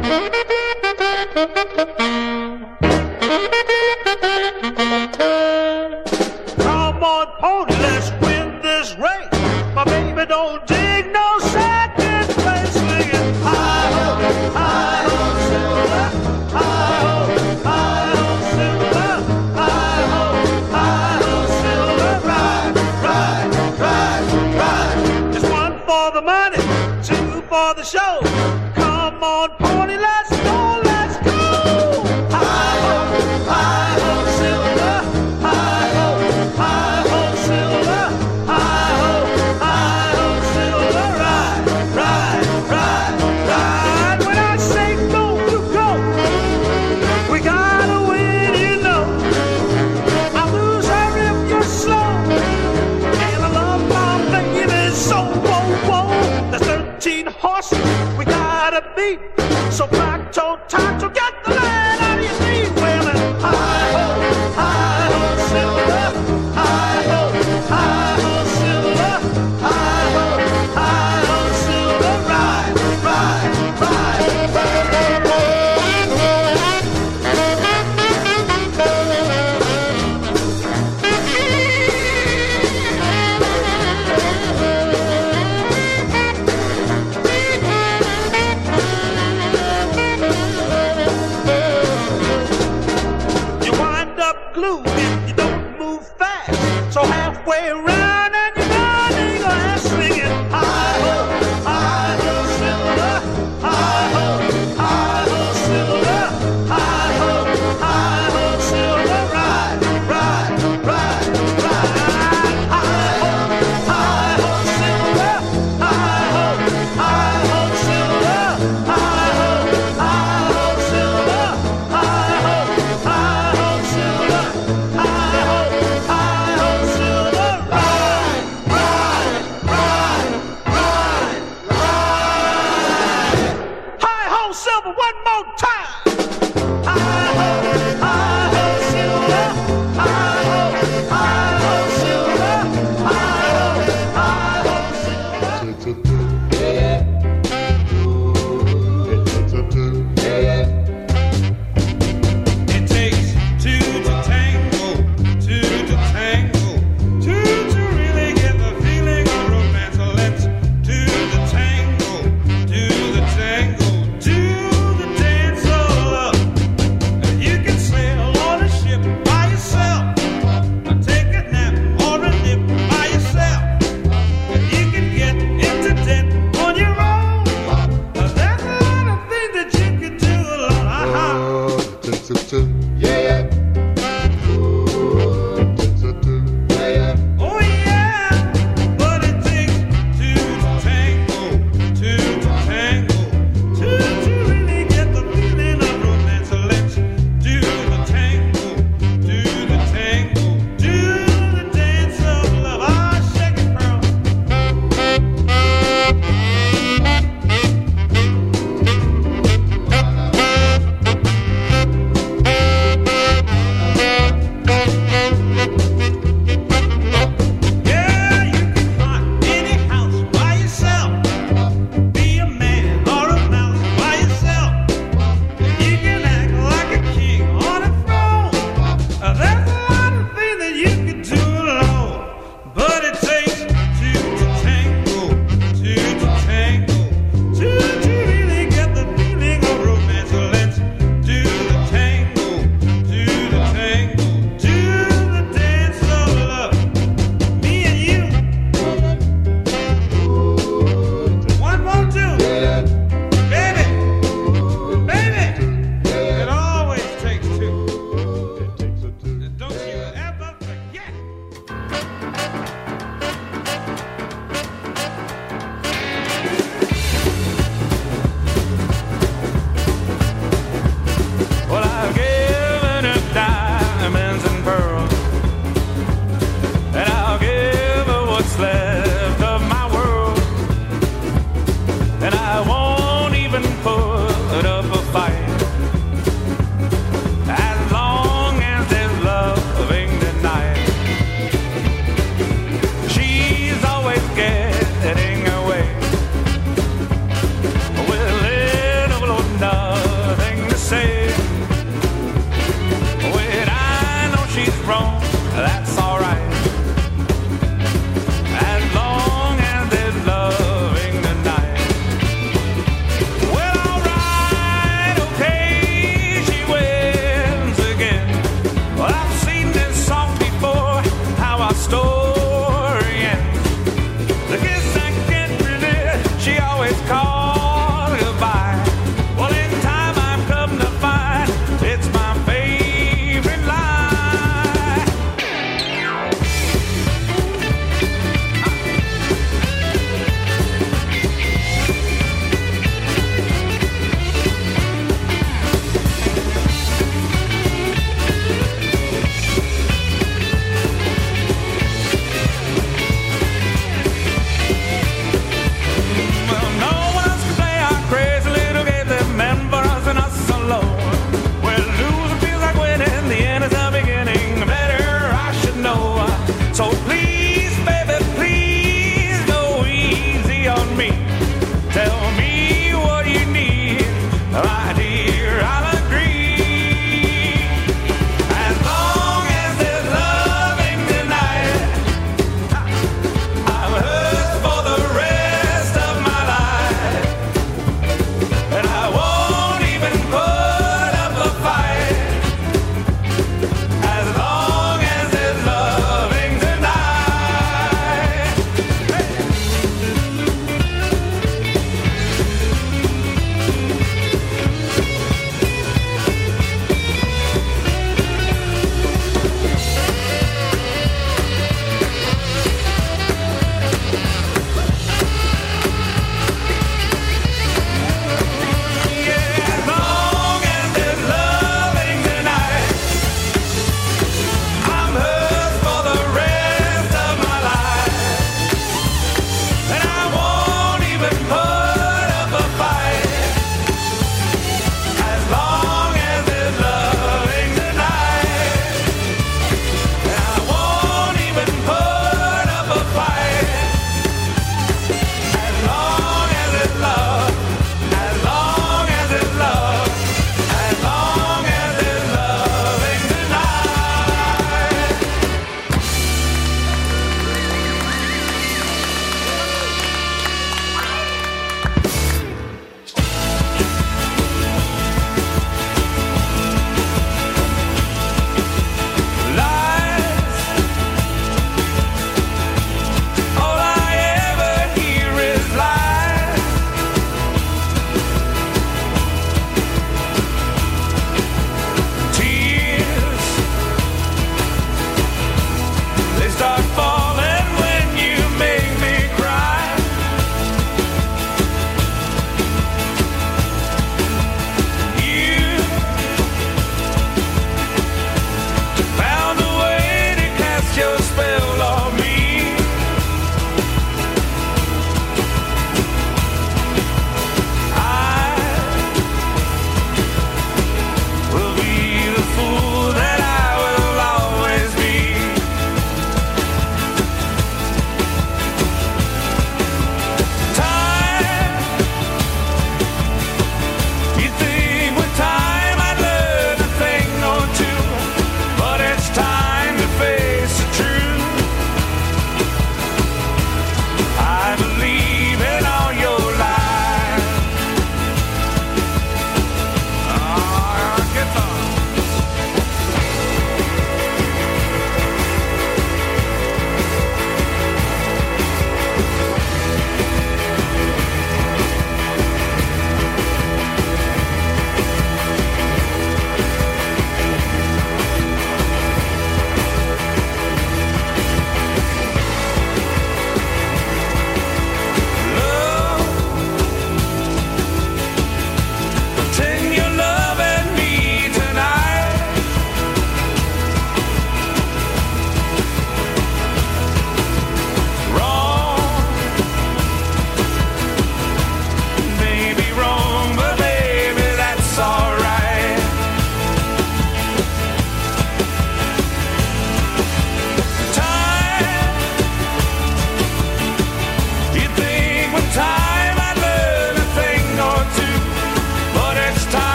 Come on, pony, let's win this race. My baby don't dig no second place. Singing hi-ho, hi-ho, Silver. Hi-ho, hi-ho, Silver. Hi-ho, hi-ho, Silver. Ride, ride, ride, ride. Just one for the money, two for the show. Come on, pony, let's go, let's go. Hi-ho, hi-ho, Silver. Hi-ho, hi-ho, Silver. Hi-ho, hi-ho, Silver. Ride, ride, ride, ride. When I say go, you go. We gotta win, you know. I lose her if you're slow. And I love my baby so. Whoa, whoa. There's 13 horses we gotta beat. So black toe, tato, get the land out of your feet. Women, hi-ho, hi-ho, Silver. Hi-ho, hi-ho, Silver. Hi-ho, hi-ho, Silver. Ride, ride, ride, you wind up glued if you don't move fast. So halfway around and you're running glass, singing hi-ho, hi-ho, Silver. Hi-ho, hi-ho, Silver. Hi-ho, hi-ho, Silver. Ride, ride, ride, ride. Hi-ho, hi-ho, Silver. Hi-ho, hi-ho, Silver. Hi-ho, hi-ho, Silver. Hi-ho, hi-ho, Silver. Hi-ho, hi-ho, Silver. Ride, ride, ride, ride, ride. Hi-ho, Silver, one more time. Hi-ho, hi-ho, Silver. Hi-ho, hi-ho, Silver. Hi-ho, hi-ho, Silver. It takes two to tango, two to tango, two to really get the feeling of romance. So let's do the tango, do the tango, do the dance of love.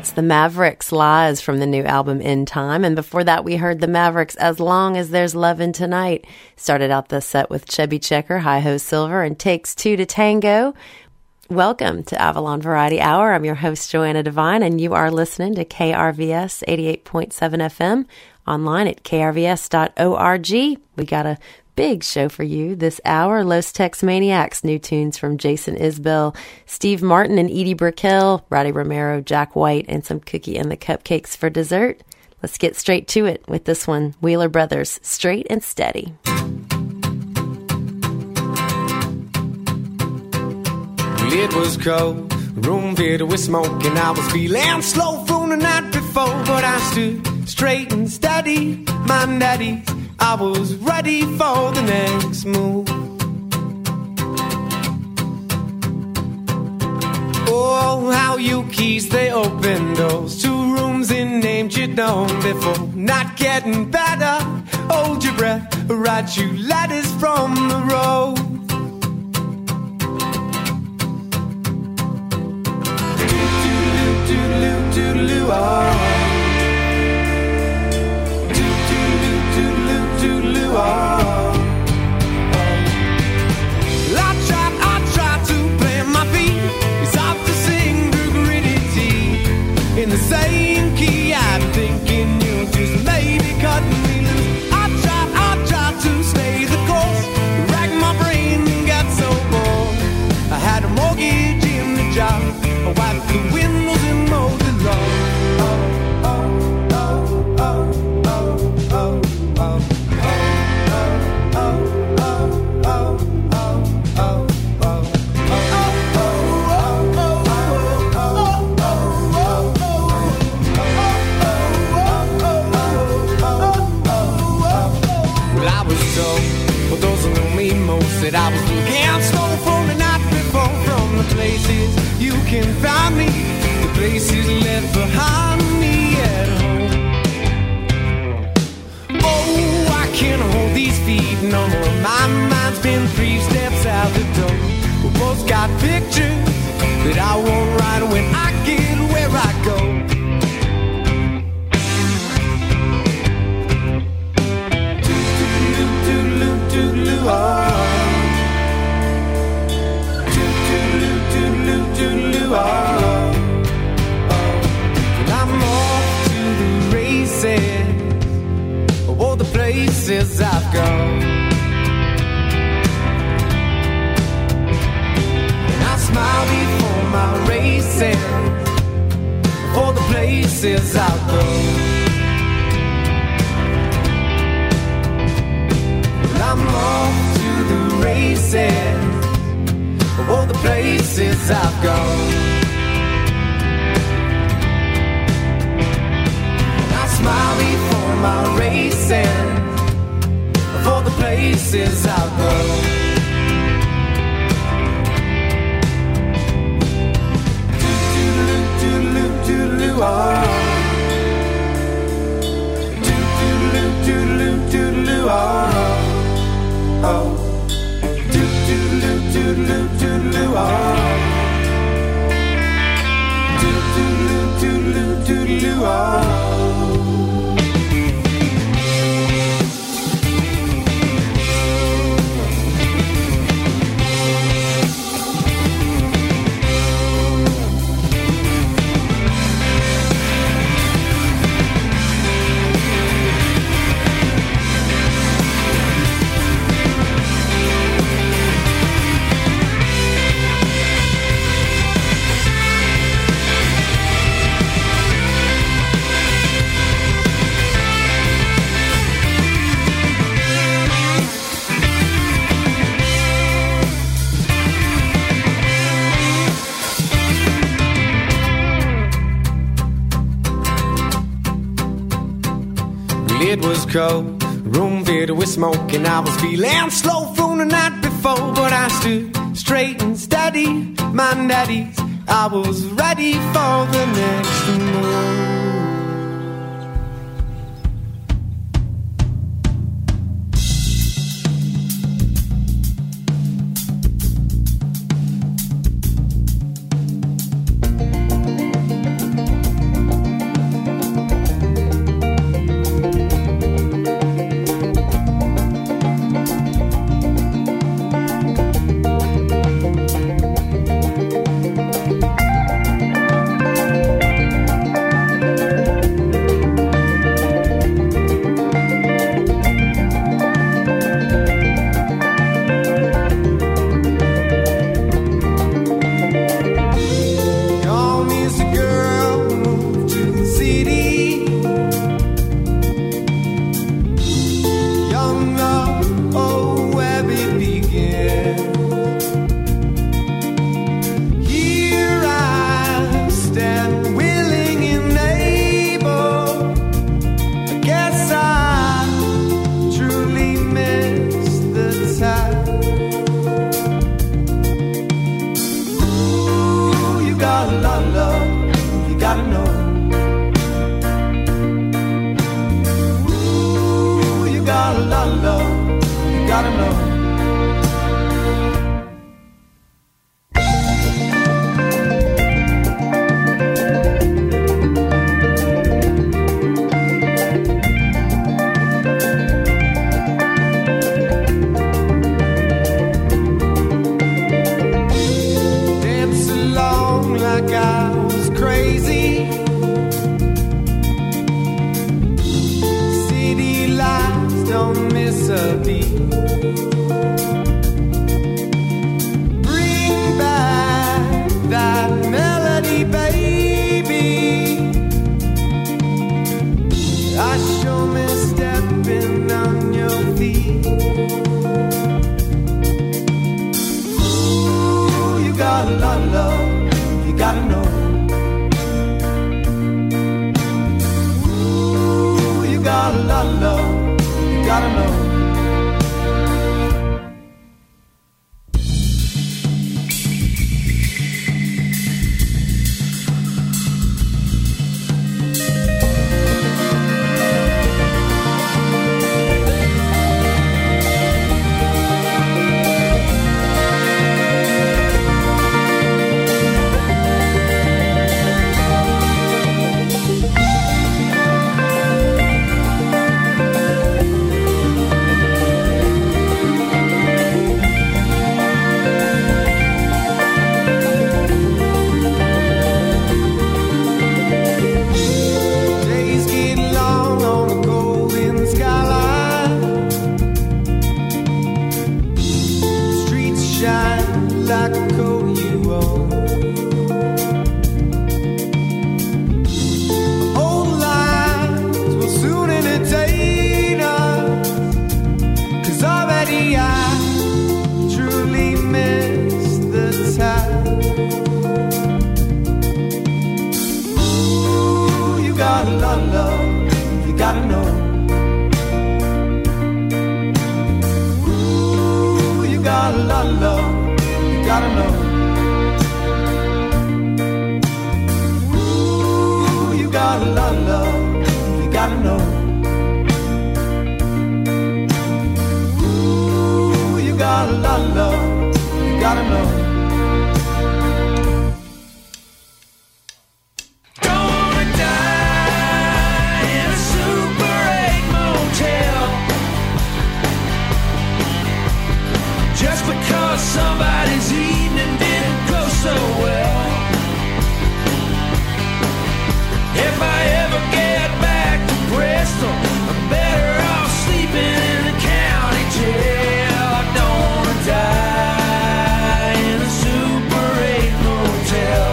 That's the Mavericks' Lies from the new album In Time. And before that, we heard the Mavericks' As Long as There's Lovin' Tonight. Started out the set with Chubby Checker, Hi Ho Silver, and Takes Two to Tango. Welcome to Avalon Variety Hour. I'm your host, Joanna Devine, and you are listening to KRVS 88.7 FM, online at krvs.org. We got a big show for you this hour. Los Tex Maniacs, new tunes from Jason Isbell, Steve Martin and Edie Brickell, Roddy Romero, Jack White, and some Cookie and the Cupcakes for dessert. Let's get straight to it with this one, Wheeler Brothers, Straight and Steady. It was cold, room filled with smoke, and I was feeling slow from the night before. But I stood straight and steady, my daddies, I was ready for the next move. Oh, how you keys, they opened those 2 rooms in names you'd known before. Not getting better, hold your breath, write you letters from the road. Toodaloo, oh. Toodaloo, oh. I tried to plant my feet. It's hard to sing through gritty teeth. In the same key, I'm thinking you'll just maybe cut me loose. I tried to stay the course. Rack my brain and got so bored. I had a mortgage in the job. I wiped the windows and mowed the lawn. That I was looking slow from the night before. From the places you can find me, the places left behind me at home. Oh, I can't hold these feet no more. My mind's been 3 steps out the door. We both got pictures that I won't write when I get where I go. Toodaloo, toodaloo, oh. Oh, and I'm off to the races, all the places I've gone. And I smile before my races, all the places I've gone. And I'm off to the races, all the places I've gone. I smile before my racing, for the places I've gone. Toodaloo, toodaloo, toodaloo, oh. Toodaloo, toodaloo, toodaloo, oh. Oh. Toodaloo, toodaloo, toodaloo, oh. Toodaloo, toodaloo, toodaloo, oh. It was cold, room filled with smoke, and I was feeling slow from the night before. But I stood straight and steady, my daddies, I was ready for the next move. got a lot of love, you gotta know. Ooh, you got a lot of love, you gotta know. Ooh, you got a lot of love, you gotta know. Ooh, you got a lot of love, you gotta know. Somebody's evening didn't go so well. If I ever get back to Bristol, I'm better off sleeping in the county jail. I don't wanna die in a Super 8 motel.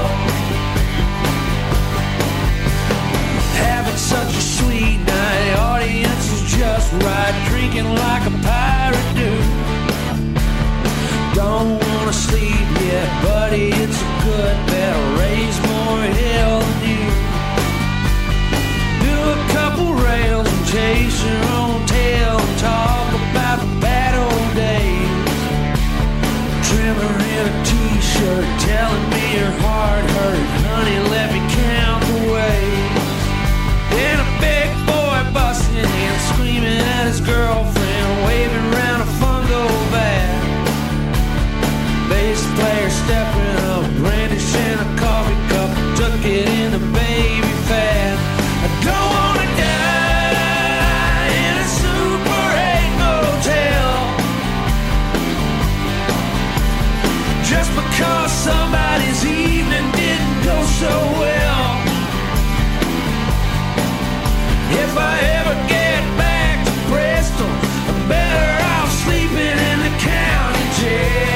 Having such a sweet night, audience is just right, drinking like a pirate dude. Don't wanna sleep yet, buddy, it's a good bet. I'll raise more hell than you. Do a couple rails and chase your own tail and talk about the bad old days. Trimmer in a t-shirt telling me your heart hurt. Honey, let me count the ways. Then a big boy busting in, screaming at his girlfriend, waving around a fungo bat. Bass player stepping up, brandishing a coffee cup, took it in the baby fat. I don't wanna die in a Super 8 motel, just because somebody's evening didn't go so well. If I ever get back to Bristol, I'm better off sleeping in the county jail.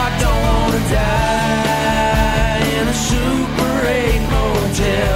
Die in a Super 8 motel.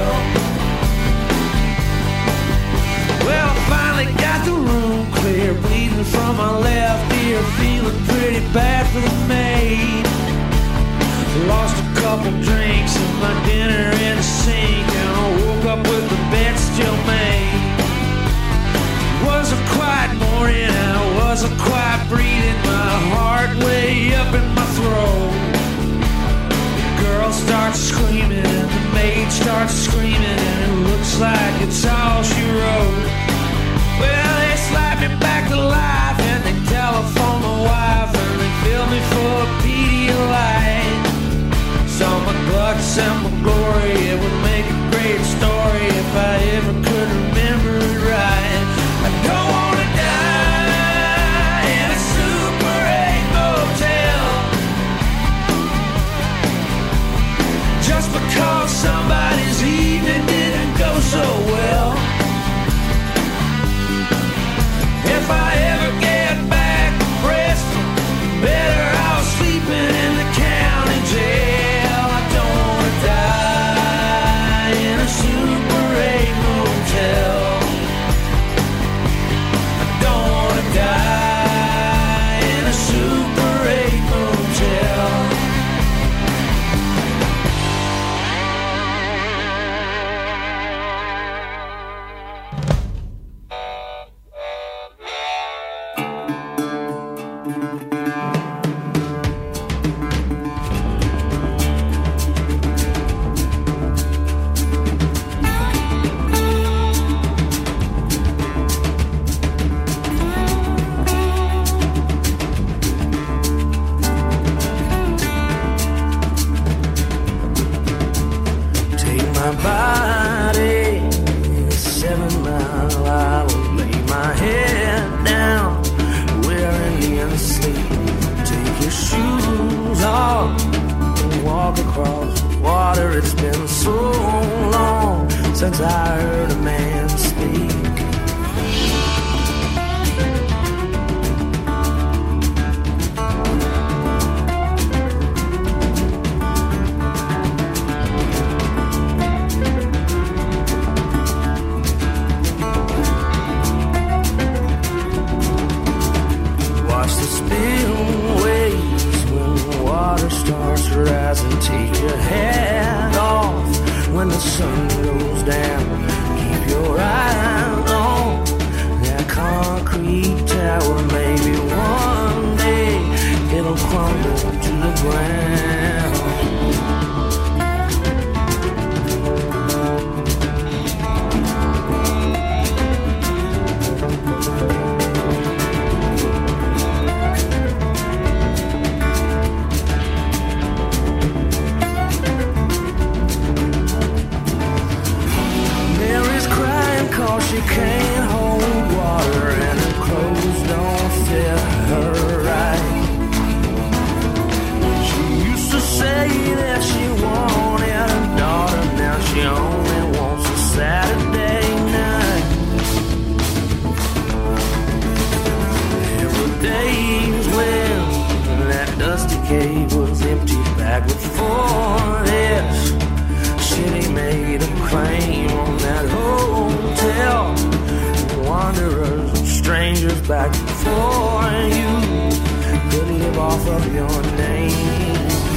Well, I finally got the room clear, bleeding from my left ear, feeling pretty bad for the maid. Lost a couple drinks and my dinner in the sink, and I woke up with the bed still made. Was a quiet morning, I wasn't quite breathing, my heart way up in my throat. Girl starts screaming and the maid starts screaming, and it looks like it's all she wrote. Well, they slap me back to life and they telephone my wife and they fill me full of Pedialyte. So my guts and my glory, it would make a great story if I ever could remember it right. I don't wanna die in a Super 8 motel, just because somebody's evening didn't go so well. If I ever get back to Bristol, better off sleeping in the county jail. I don't wanna die in a Super 8 motel. I don't wanna die in a Super 8 motel. My body is 7 mile. I'll lay my head down where Indians sleep. Take your shoes off and walk across the water. It's been so long since I heard a man speak. Take your hat off when the sun goes down. Keep your 'cause she can't hold water and her clothes don't fit her right. She used to say that she wanted a daughter, now she only wants a Saturday night. There were days when that dusty cave was empty, back before this city made a claim on that hotel. Wanderers and strangers back before you could live off of your name.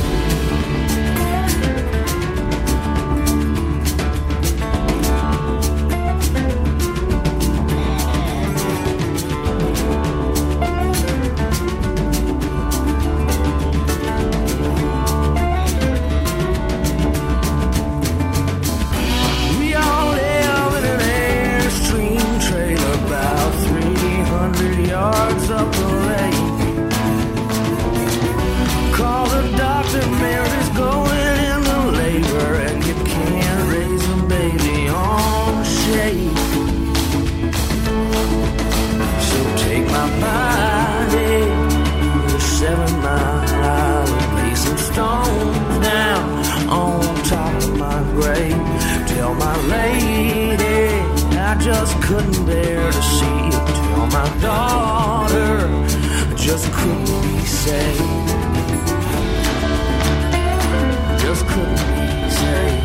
Yards up the lake. Call the doctor, Mary's going into labor, and you can't raise a baby on shake. So take my body to the 7 Mile Island, lay some stones down on top of my grave. Tell my lady I just couldn't bear to see it. Tell my daughter I just couldn't be saved. Just couldn't be saved.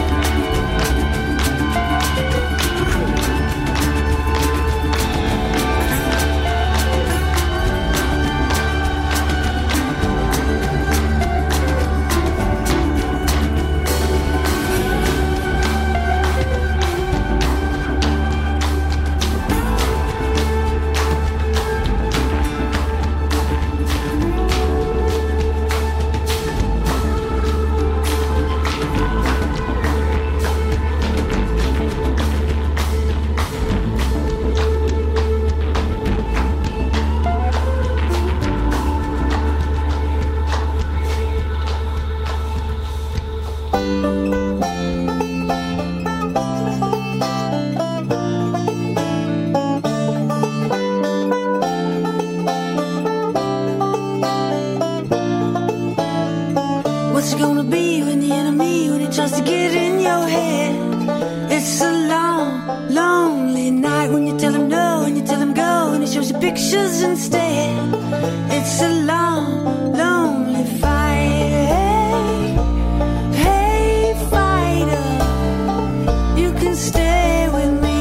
What's it gonna be when the enemy, when it tries to get in your head? It's a long, lonely night when you tell him no and you tell him go and he shows you pictures instead. It's a long, lonely fight. Hey, fighter, you can stay with me.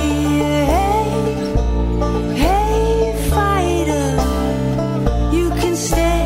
Hey, fighter, you can stay.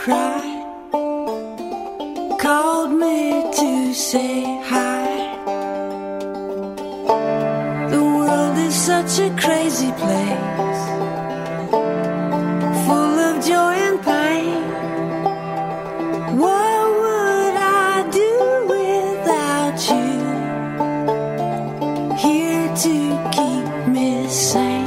cry, called me to say hi. The world is such a crazy place, full of joy and pain. What would I do without you, here to keep me sane?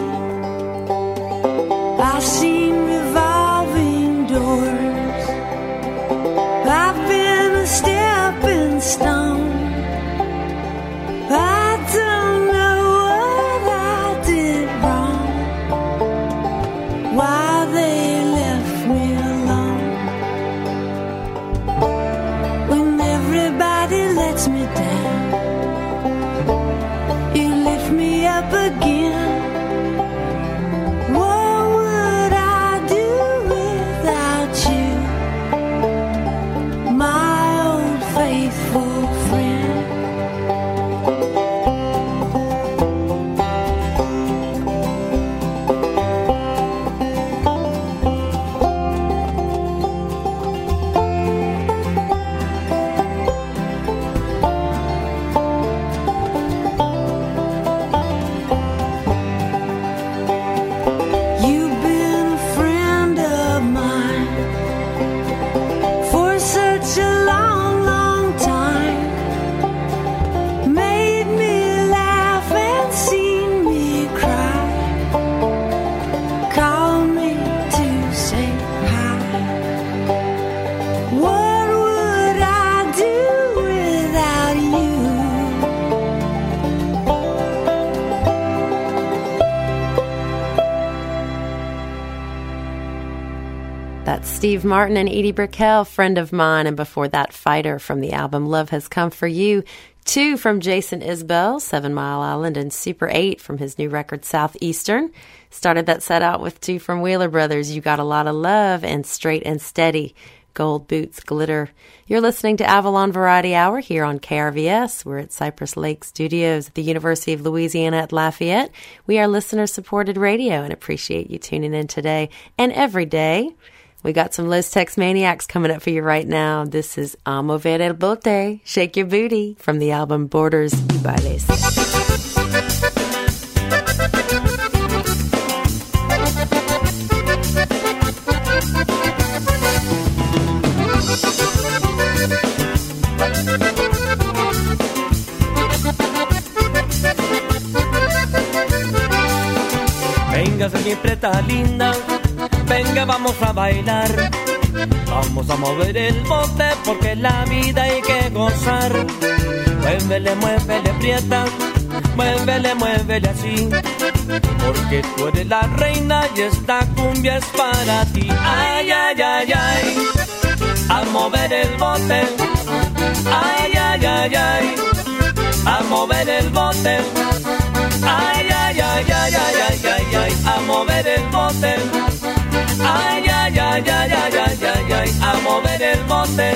I've seen revolving doors, I've been a stepping stone. I don't know what I did wrong, why they left me alone. When everybody lets me down, you lift me up again. What would I do without you, my old faithful friend? You've been a friend of mine for such a long, long time. Made me laugh and seen me cry. Call me to say hi. What would I do without you? That's Steve Martin and Edie Brickell, Friend of Mine. And before that, Fighter from the album Love Has Come For You. 2 from Jason Isbell, 7 Mile Island, and Super 8 from his new record Southeastern. Started that set out with 2 from Wheeler Brothers, You Got a Lot of Love, and Straight and Steady, Gold Boots Glitter. You're listening to Avalon Variety Hour here on KRVS. We're at Cypress Lake Studios at the University of Louisiana at Lafayette. We are listener-supported radio and appreciate you tuning in today and every day. We got some Los Tex Maniacs coming up for you right now. This is A Mover el Bote, Shake Your Booty, from the album Borders y Bailes. Venga, mi preta linda, venga, vamos a bailar. Vamos a mover el bote porque la vida hay que gozar. Muévele, muévele, prieta, muévele, muévele así. Porque tú eres la reina y esta cumbia es para ti. Ay, ay, ay, ay, a mover el bote. Ay, ay, ay, ay, a mover el bote. Ay, ay, ay, ay, ay, ay, ay, ay, a mover el bote. Ay, ay, ay, ay, ay, ay, ay, ay, a mover el bote.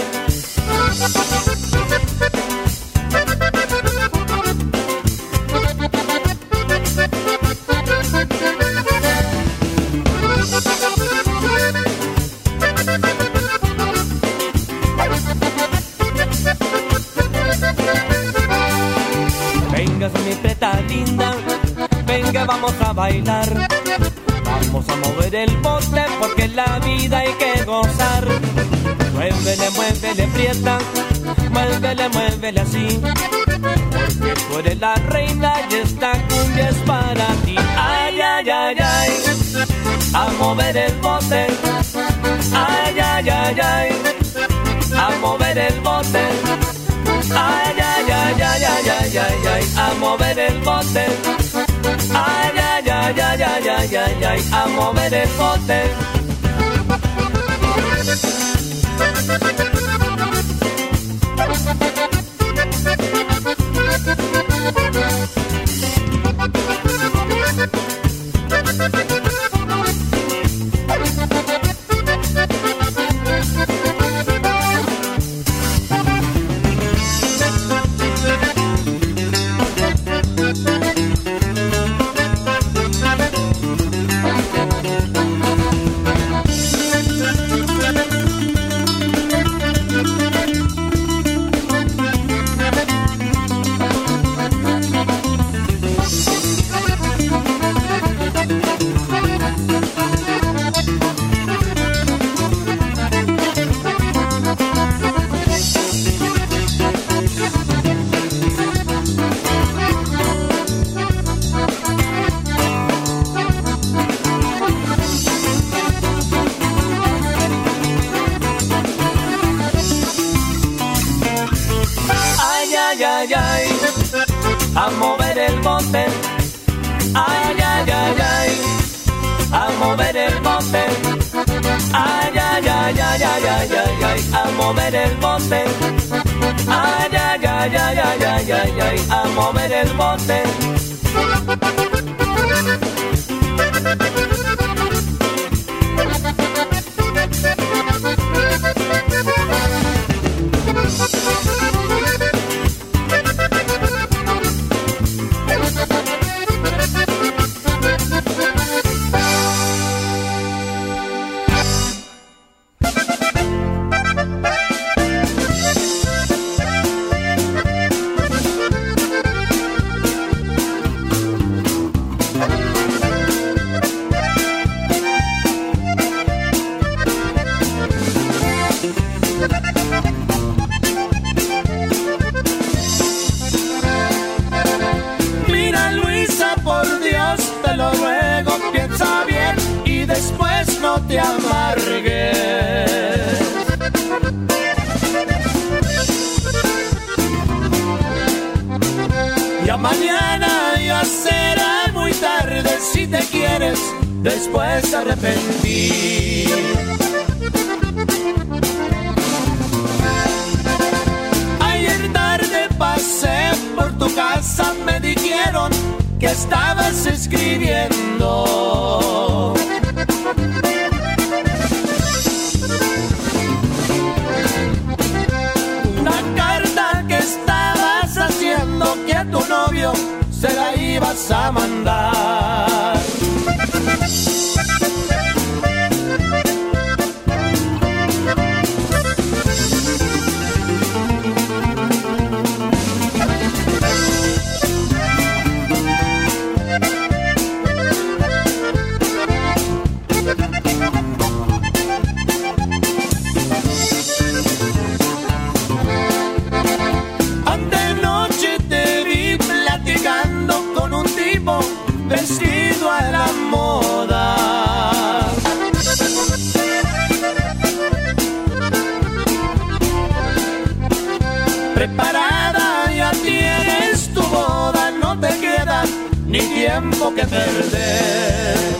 Venga, mi preta linda, venga, vamos a bailar. Vamos a mover el bote porque la vida hay que gozar. Muévele, muévele, prieta, muévele, muévele así. Porque tú eres la reina y esta cumbia es para ti. Ay, ay, ay, ay, a mover el bote. Ay, ay, ay, ay, a mover el bote. Ay, ay, ay, ay, ay, ay, ay, ay, a mover el bote. Ay, ay, ay, ay, ay, ay, ay, ay, a mover el bote. a mover el bote. Ay, ay, ay, ay, a mover el bote. Ay, ay, ay, ay, ay, ay, ay, ay, a mover el bote. Ay, ay, ay, ay, ay, ay, ay, ay, a mover el bote. Te amargues. Ya mañana ya será muy tarde si te quieres después arrepentir. Ayer tarde pasé por tu casa, me dijeron que estabas escribiendo. Que a tu novio se la ibas a mandar. Vestido a la moda. Preparada ya tienes tu boda, no te queda ni tiempo que perder.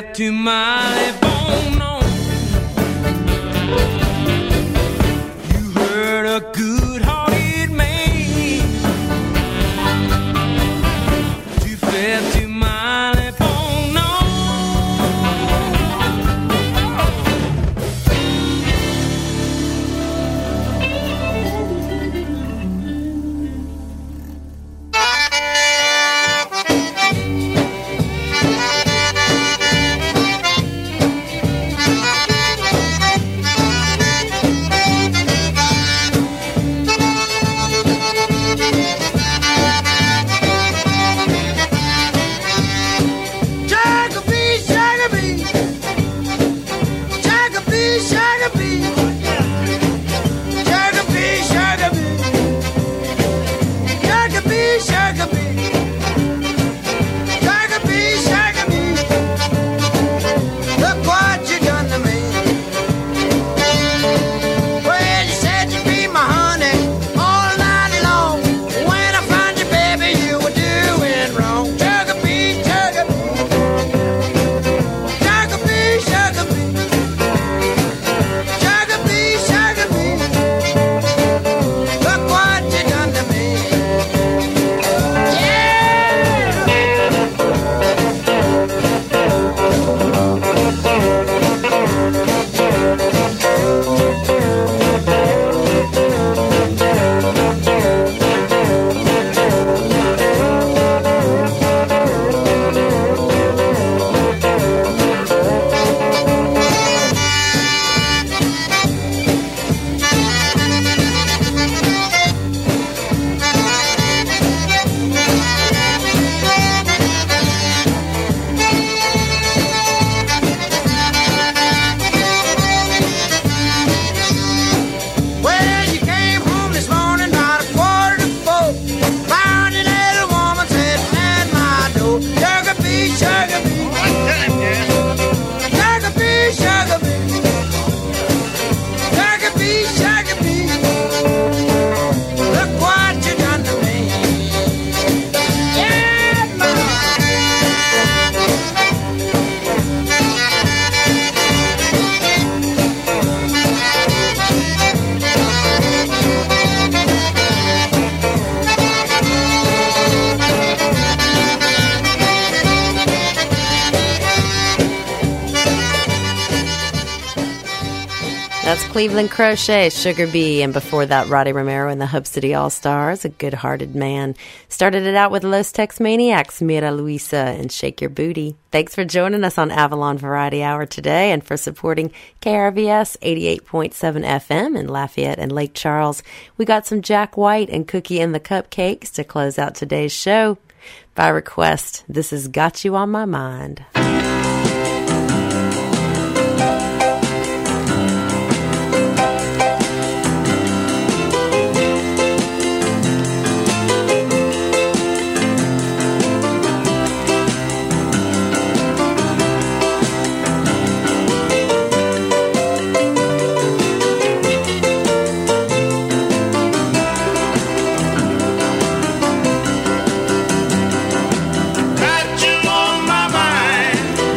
death to my bone. No. You hurt a good-hearted man. You fed to my bone. No. That's Cleveland Crochet, Sugar Bee, and before that, Roddy Romero and the Hub City All-Stars, a good-hearted man. Started it out with Los Tex Maniacs, Mira Luisa, and Shake Your Booty. Thanks for joining us on Avalon Variety Hour today and for supporting KRVS 88.7 FM in Lafayette and Lake Charles. We got some Jack White and Cookie and the Cupcakes to close out today's show. By request, this is Got You on My Mind. Got you on my mind.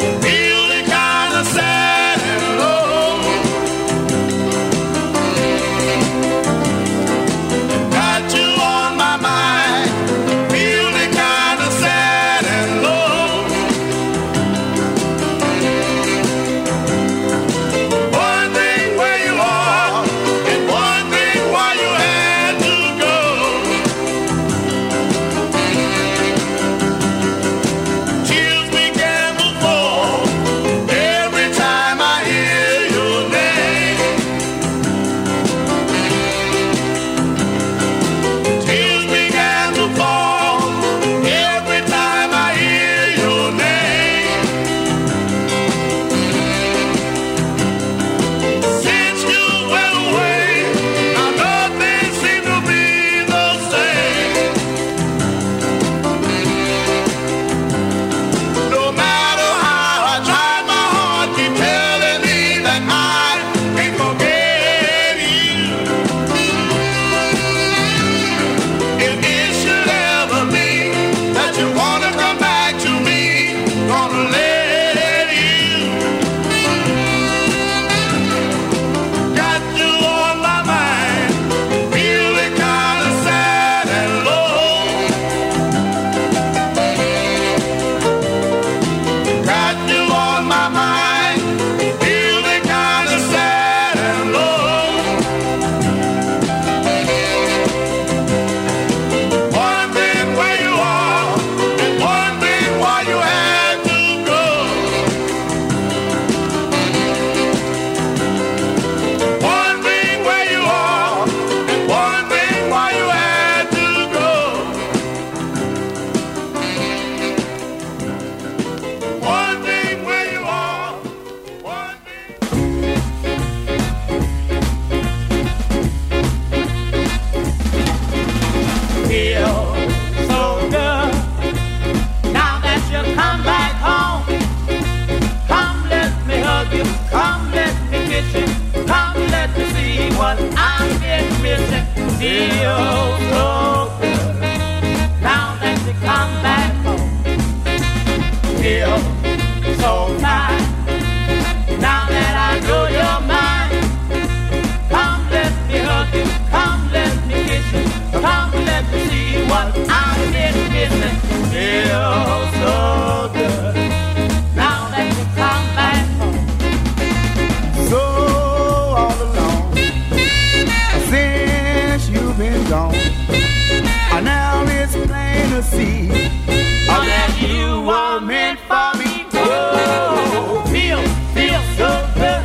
to see that you were meant for me. Oh, feel so good.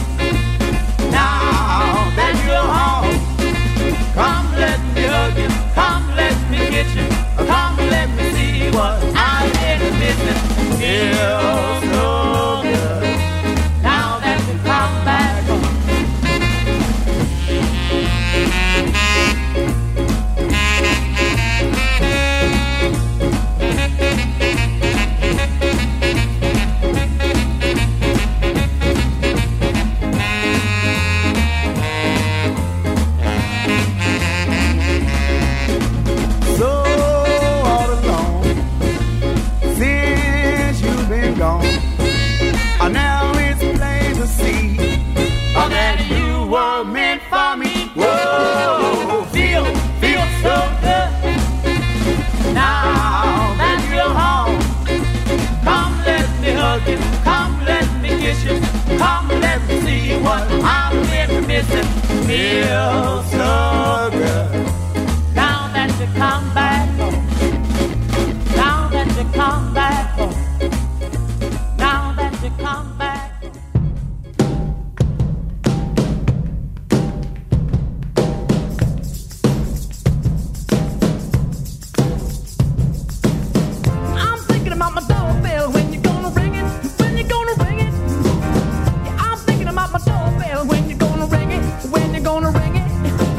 Now that you're home, come let me hug you, come let me get you, come let me see what I've been missing. Feel so good. Now that you come back home. Now it's plain to see that you were meant for me. Whoa, feel so good. Now that you're home, come let me hug you, come let me kiss you, come let me see what I'm been missing. Feel so good. Now that you come back home, now that you come back home. Come back. I'm thinking about my doorbell. When you gonna ring it? When you gonna ring it? Yeah, I'm thinking about my doorbell. When you gonna ring it? When you gonna ring it?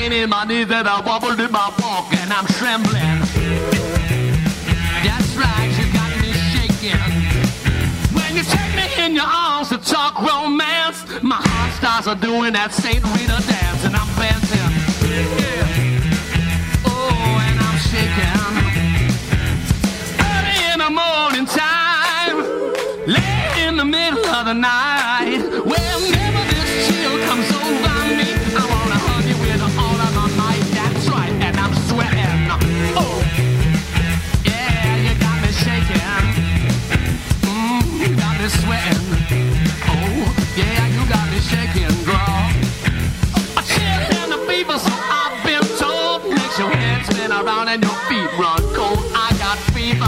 pain in my knees and I wobble in my walk and I'm trembling. That's right, you got me shaking. When you take me in your arms to talk romance, my heart starts doing that St. Rita dance and I'm dancing. Yeah. Oh, and I'm shaking. Early in the morning time, late in the middle of the night, whenever this chill comes over me, I wanna hug you with all of my might. That's right, and I'm sweating. Oh, yeah, you got me shaking. You got me sweating. Oh, yeah, you got me shaking, girl. A chill and a fever, so I've been told, makes your head spin around and your feet run cold. I got fever.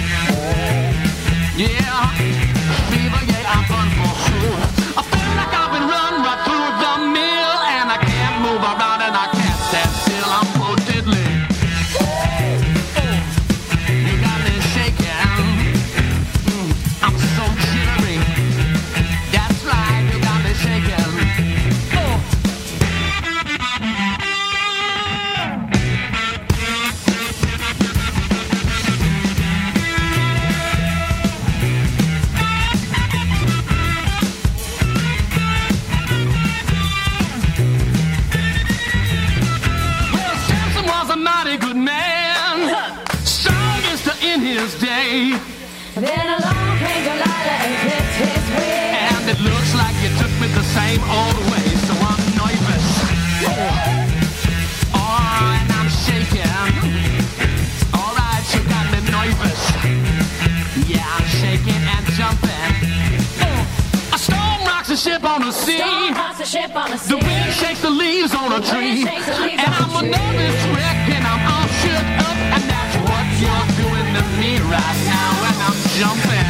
Yeah, fever, yeah, I'm run for sure. I feel like I've been run right through the mill, and I can't move around and I can't stand still. I'm so diddly. You got me shaking. I'm so jittery. That's right, you got me shaking. Well, Samson was a mighty good man, strongest in his day. Then along came Delilah and clipped his wig. And it looks like you took me the same old way, so I'm nervous. Oh, and I'm shaking. Alright, you got me nervous. Yeah, I'm shaking and jumping. A storm rocks a ship on the sea. Storm rocks a ship on the sea. The wind shakes the leaves on a tree. shakes the leaves And on I'm the a tree. nervous wreck and I'm all shook up. And that's what you're doing to me right now. And I'm jumping.